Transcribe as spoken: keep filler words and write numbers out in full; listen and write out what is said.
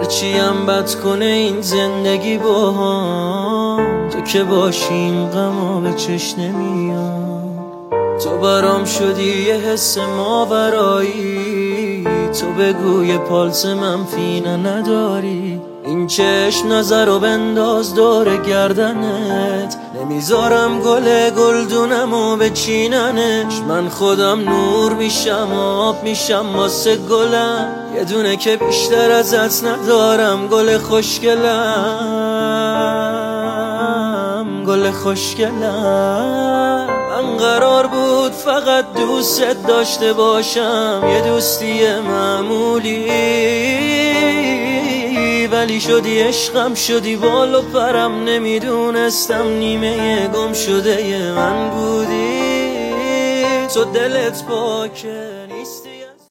هرچیم بد کنه این زندگی با هم، تو که باشیم غم به چش نمیاد. تو برام شدی یه حس ماورایی، تو بگو یه پالس منفی نداری. این چشم نظر رو بنداز دور گردنت، نمیذارم گل گلدونم و بچیننش. من خودم نور میشم آب میشم واسه گلم، یه دونه که بیشتر ازت ندارم. گل خوشگلم گل خوشگلم، من قرار بود فقط دوست داشته باشم، یه دوستی معمولی، ولی شدی عشقم شدی بال و پرم. نمیدونستم نیمه گم شده من بودی. تو دلت پاکه